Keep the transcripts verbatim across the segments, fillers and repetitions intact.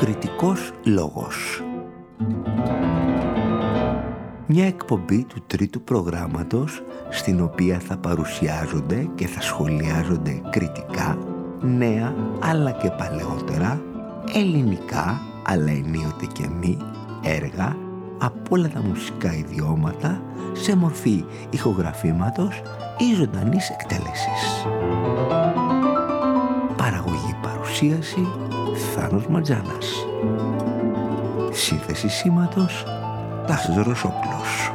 Κριτικός λόγος. Μια εκπομπή του τρίτου προγράμματος στην οποία θα παρουσιάζονται και θα σχολιάζονται κριτικά νέα αλλά και παλαιότερα, ελληνικά αλλά ενίοτε και μη έργα από όλα τα μουσικά ιδιώματα σε μορφή ηχογραφήματος ή ζωντανής εκτέλεσης. Παραγωγή παρουσίαση Θάνος Ματζάνας. Σύνθεση σήματος Τάσος Ρωσόπουλος.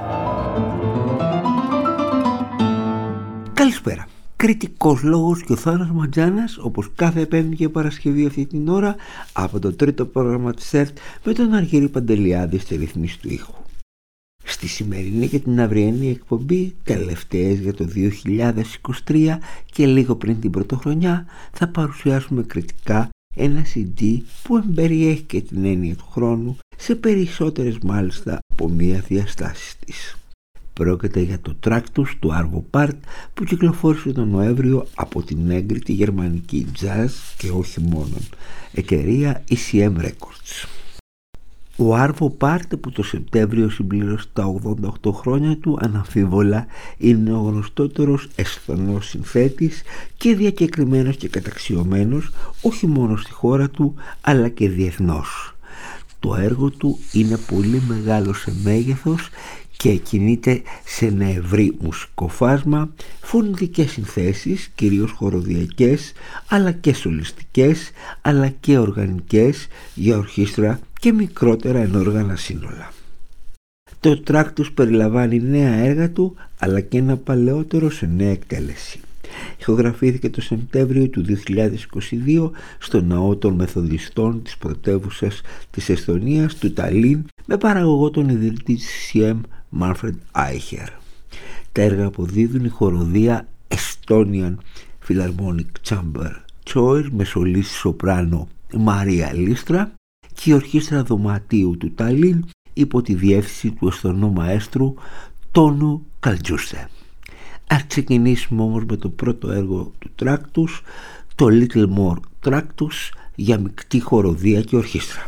Καλησπέρα. Κριτικός λόγος και ο Θάνος Ματζάνας, όπως κάθε Πέμπτη και Παρασκευή αυτή την ώρα, από το τρίτο πρόγραμμα της ΕΡΤ με τον Αργύρη Παντελιάδη στη ρύθμιση του ήχου. Στη σημερινή και την αυριανή εκπομπή, τελευταίες για το δύο χιλιάδες είκοσι τρία και λίγο πριν την πρωτοχρονιά, θα παρουσιάσουμε κριτικά ένα σι ντι που εμπεριέχει και την έννοια του χρόνου σε περισσότερες μάλιστα από μία διαστάσεις της. Πρόκειται για το Tractus του Arvo Pärt που κυκλοφόρησε τον Νοέμβριο από την έγκριτη γερμανική jazz και όχι μόνον εταιρεία ι σι εμ Records. Ο Arvo Pärt, που το Σεπτέμβριο συμπλήρωσε τα ογδόντα οκτώ χρόνια του, αναμφίβολα είναι ο γνωστότερος εσθονός συνθέτης και διακεκριμένος και καταξιωμένος όχι μόνο στη χώρα του αλλά και διεθνώς. Το έργο του είναι πολύ μεγάλο σε μέγεθος και κινείται σε ένα ευρύ μουσικό φάσμα, φωνητικές συνθέσεις, κυρίως χοροδιακές, αλλά και σολιστικές, αλλά και οργανικές για ορχήστρα και μικρότερα ενόργανα σύνολα. Το Tractus περιλαμβάνει νέα έργα του, αλλά και ένα παλαιότερο σε νέα εκτέλεση. Ηχογραφήθηκε το Σεπτέμβριο του δύο χιλιάδες είκοσι δύο στο Ναό των Μεθοδιστών της πρωτεύουσας της Εσθονίας, του Ταλίν, με παραγωγό τον ιδρυτή της ι σι εμ Manfred Eicher. Τα έργα αποδίδουν η χοροδία Estonian Philharmonic Chamber Choir με σολίστη σοπράνο Μαρία Λίστρα και η ορχήστρα δωματίου του Ταλίν υπό τη διεύθυνση του εσθονού μαέστρου Τόνου Καλτζούστε. Ας ξεκινήσουμε όμως με το πρώτο έργο του Tractus, το Little More Tractus για μεικτή χοροδία και ορχήστρα.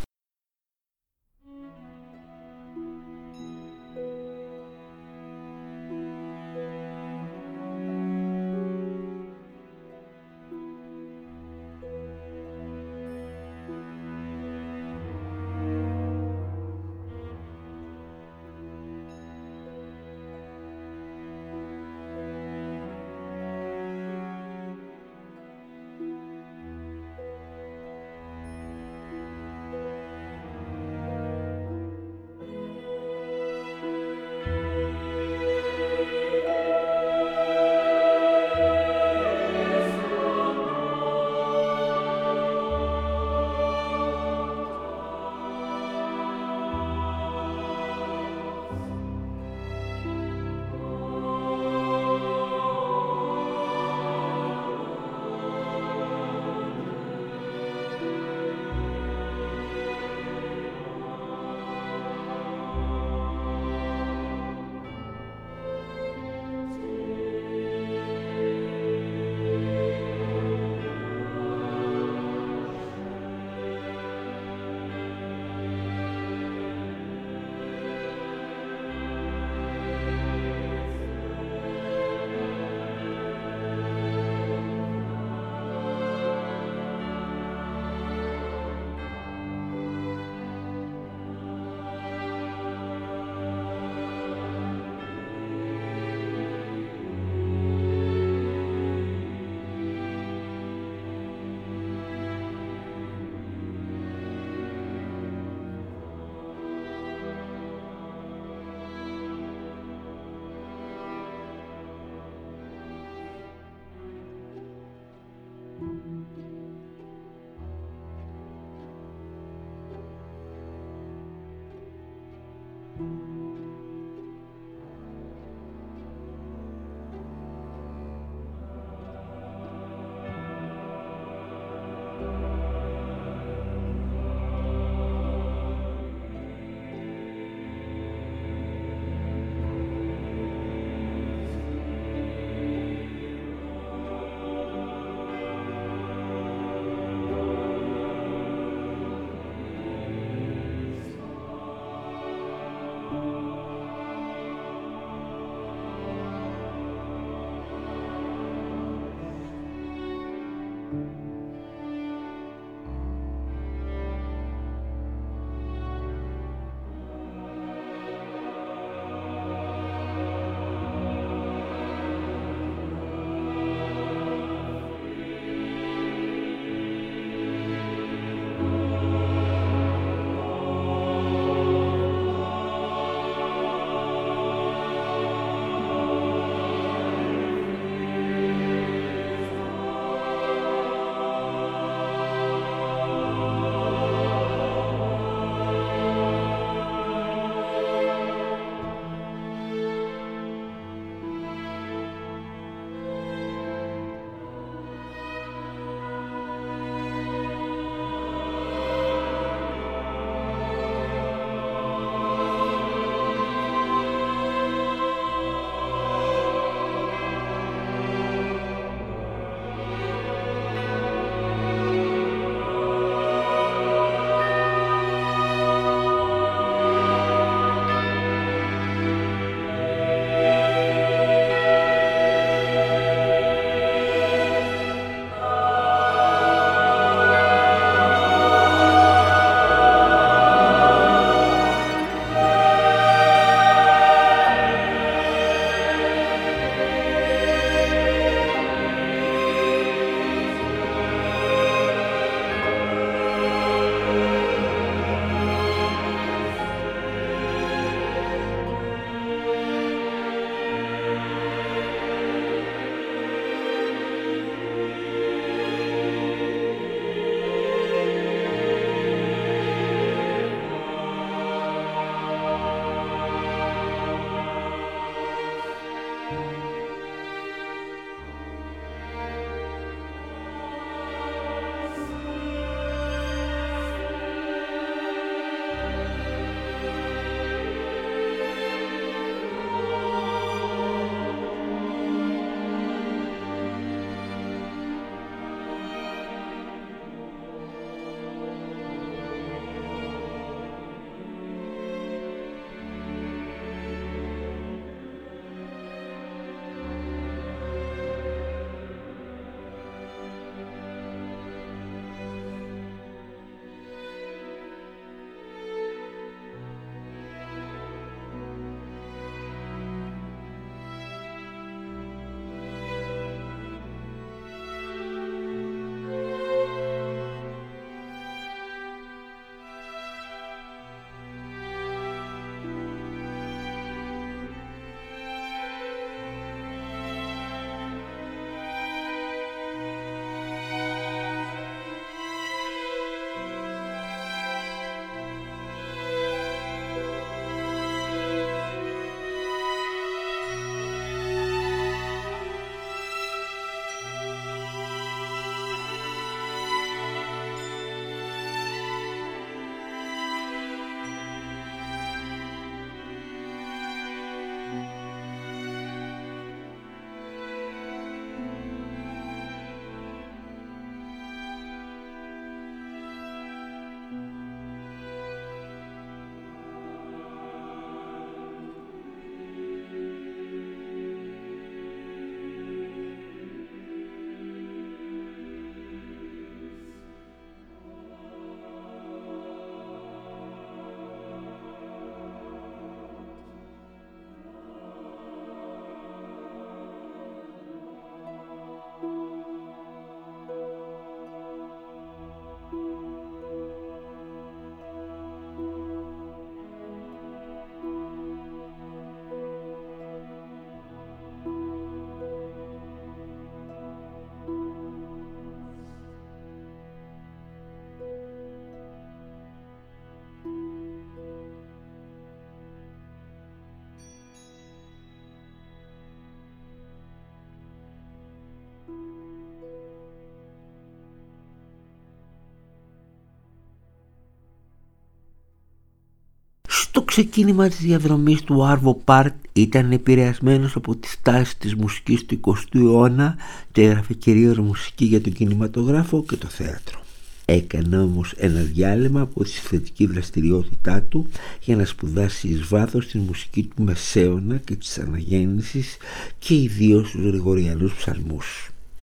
Το ξεκίνημα της διαδρομής του Άρβο Πάρτ ήταν επηρεασμένος από τις τάσεις της μουσικής του εικοστού αιώνα και έγραφε κυρίως μουσική για τον κινηματογράφο και το θέατρο. Έκανε όμως ένα διάλειμμα από τη θετική δραστηριότητά του για να σπουδάσει εις βάθος τη μουσική του Μεσαίωνα και της Αναγέννησης και ιδίως τους Γρηγοριανούς ψαλμούς.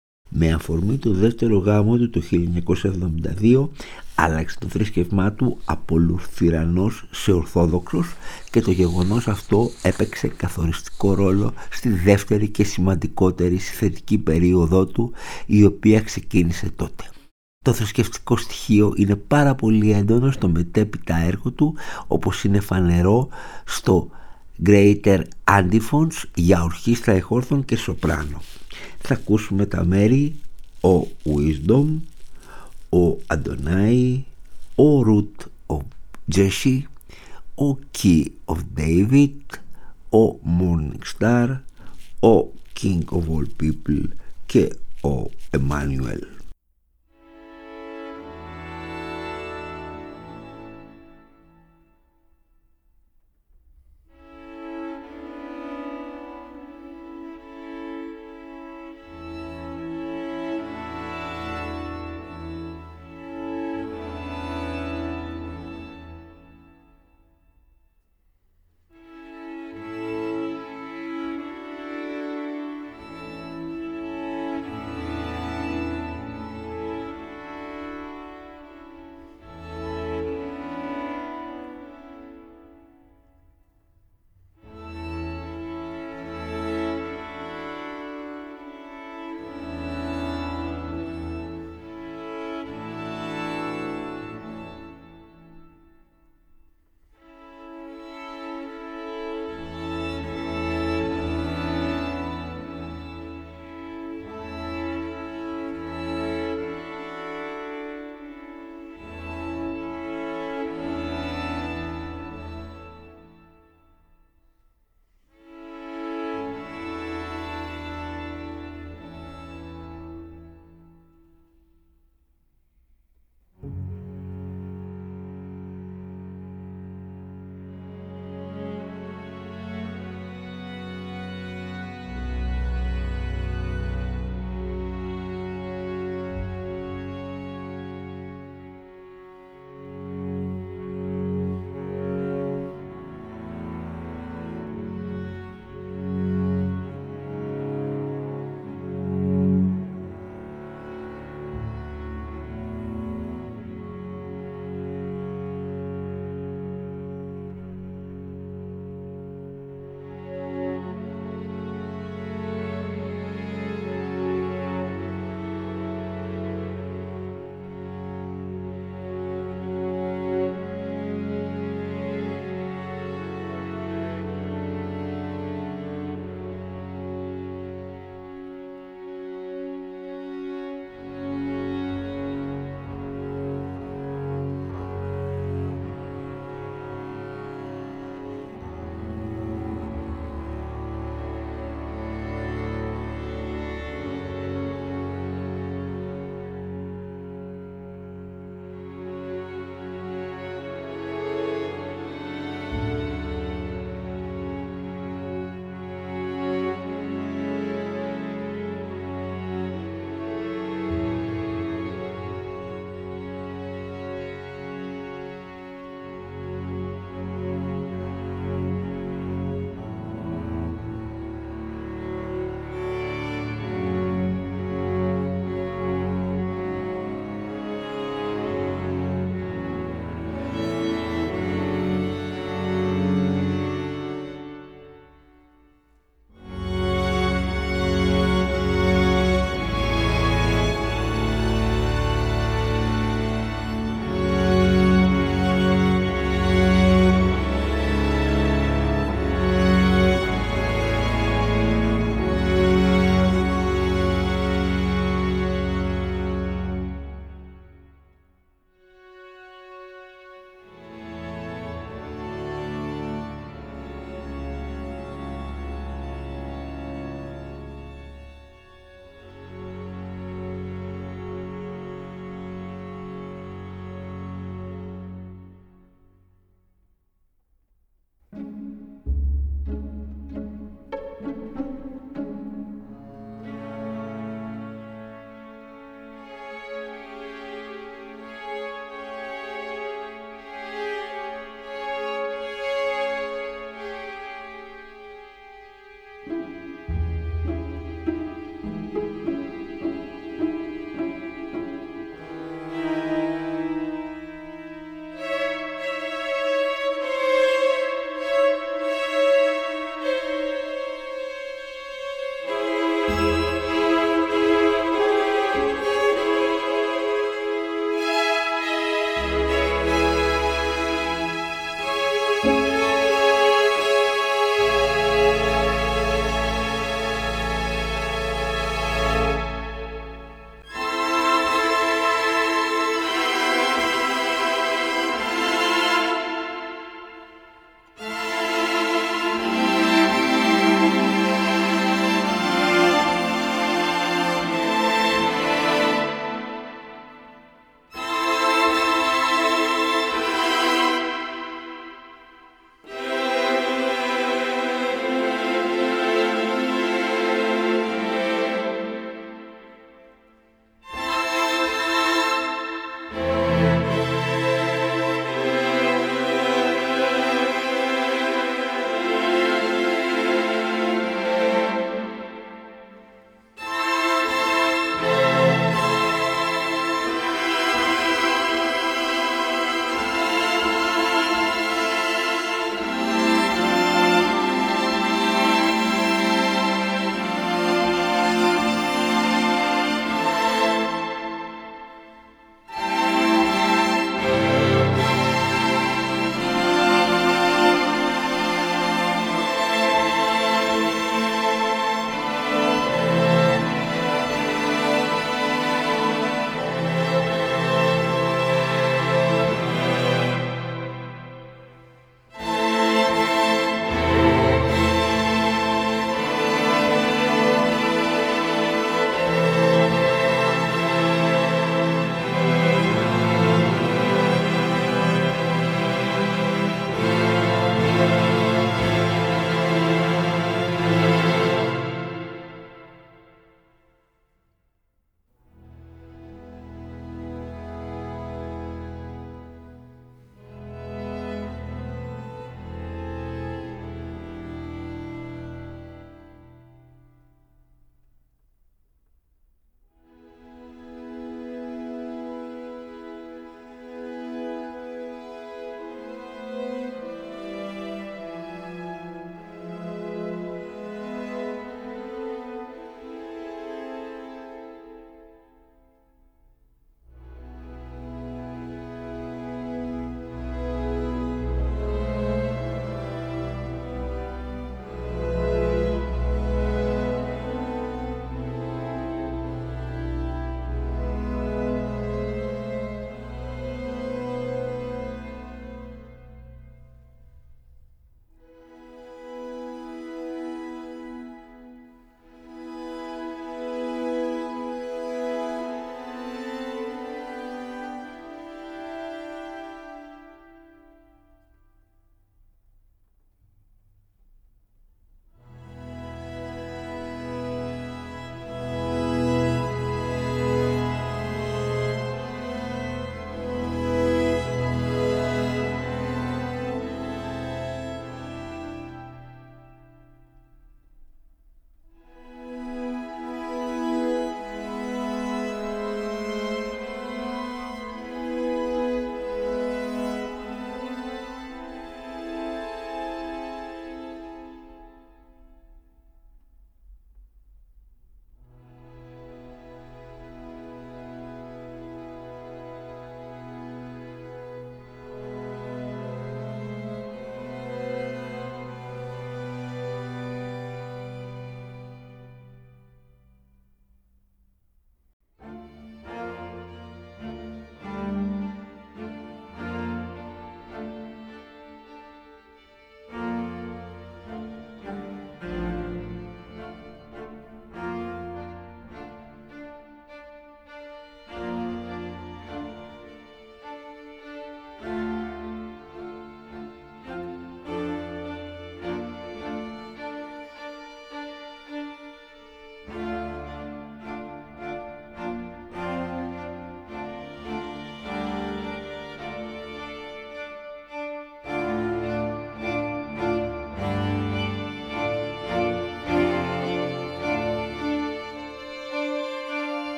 Με αφορμή το δεύτερο γάμο του το χίλια εννιακόσια εβδομήντα δύο άλλαξε το θρησκευμά του από Λουθυρανός σε Ορθόδοξος και το γεγονός αυτό έπαιξε καθοριστικό ρόλο στη δεύτερη και σημαντικότερη θετική περίοδό του, η οποία ξεκίνησε τότε. Το θρησκευτικό στοιχείο είναι πάρα πολύ έντονο στο μετέπειτα έργο του, όπως είναι φανερό στο Greater Antiphons για ορχήστρα εχόρθων και σοπράνο. Θα ακούσουμε τα μέρη ο Wisdom, ο Adonai, ο Root of Jesse, ο Key of David, ο Morning Star, ο King of All People και ο Emmanuel.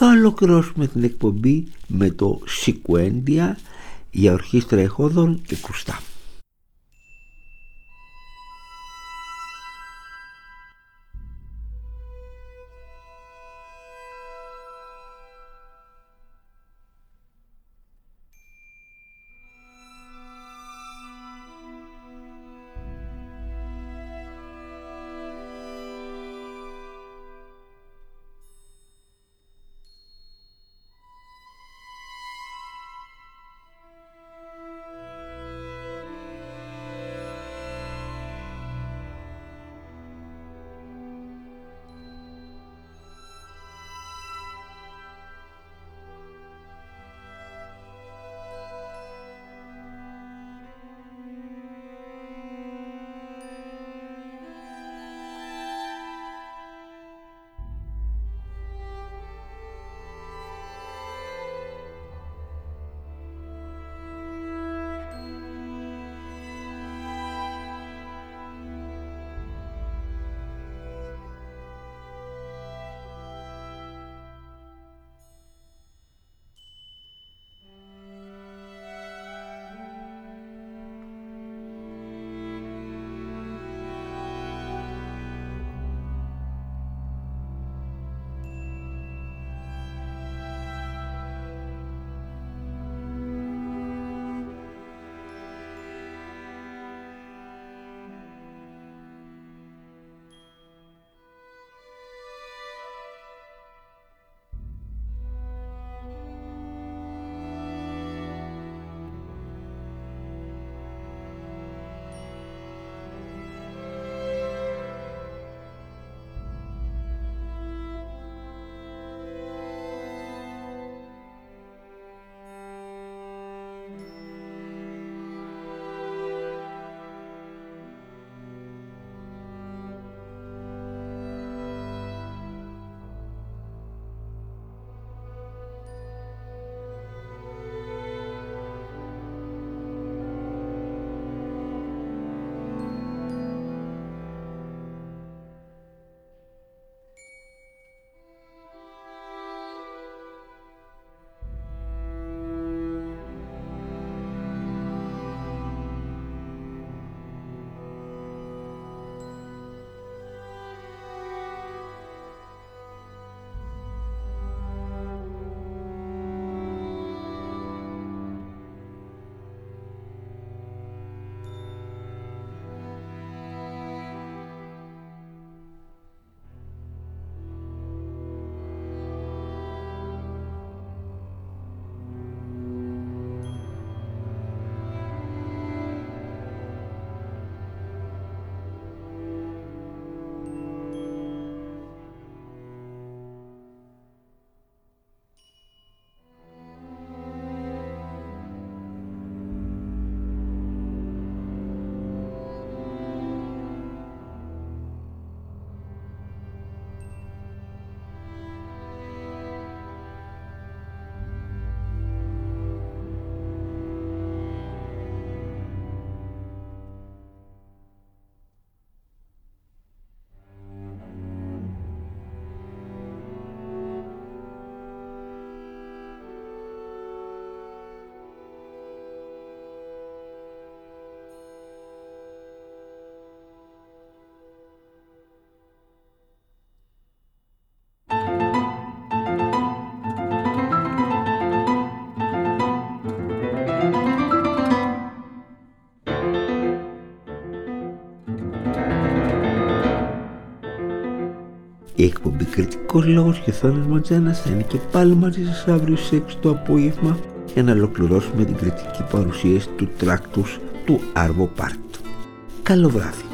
θα ολοκληρώσουμε την εκπομπή με το Σικουέντια για ορχήστρα εχόδων και κουστά. Η εκπομπή Κριτικός Λόγος και Θάνος Ματζάνας θα είναι και πάλι μαζί σας αύριο στις έξι το απόγευμα για να ολοκληρώσουμε την κριτική παρουσίαση του τράκτους του Arvo Part. Καλό βράδυ.